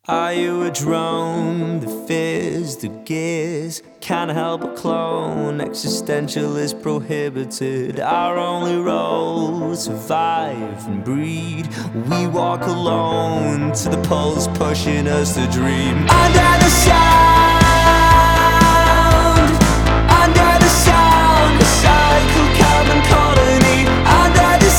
Are you a drone that fears the gears? Can't help but clone. Existential is prohibited. Our only role, survive and breed. We walk alone to the poles, pushing us to dream. Under the sound, under the sound, a cycle carbon colony. Under the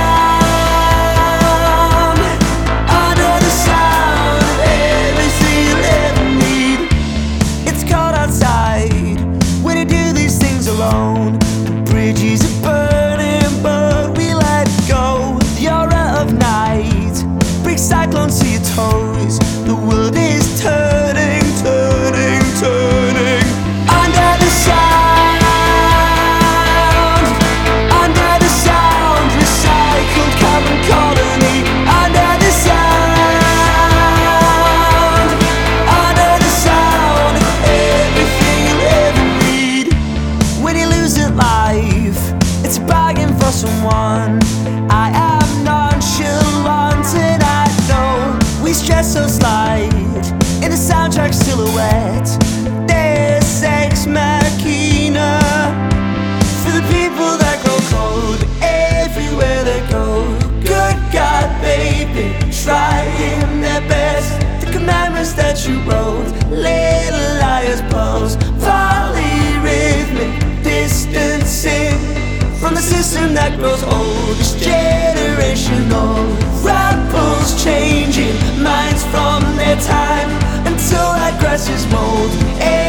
sound, under the sound of everything you'll ever need. It's cold outside when you do these things alone. The bridges are burning, but we let go. The aura of night brings cyclones to your toes. The world is turning, turning, turning. Under the sound, under the sound, recycled carbon colony. Under the sound, under the sound, everything you'll ever need. When you lose at life, it's a bargain for someone. I am nonchalant and I know we stress so slight in the soundtrack silhouette. There's ex machina for the people that grow cold everywhere they go. Good God, baby, trying their best. The commandments that you wrote, little liars pose, polyrhythmic distancing from the system that grows old. It's generational, rapples changing minds from their time until that grass is mold.